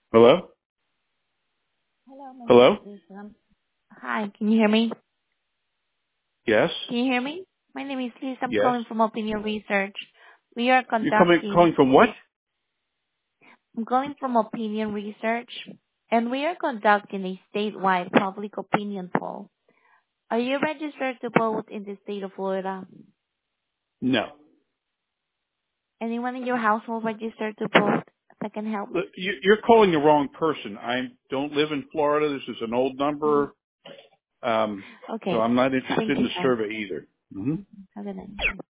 Hello? Hello, my name is Hello? Liz. Hi, can you hear me? Yes? Can you hear me? My name is Liz. I'm Yes? calling from Opinion Research. We are You're conducting calling from what? I'm calling from Opinion Research, and we are conducting a statewide public opinion poll. Are you registered to vote in the state of Florida? No. Anyone in your household registered to vote that can help? Look, you're calling the wrong person. I don't live in Florida. This is an old Mhm. number. So Okay. I'm not interested Thank in you, the sir. survey either. Hmm. Have a nice day.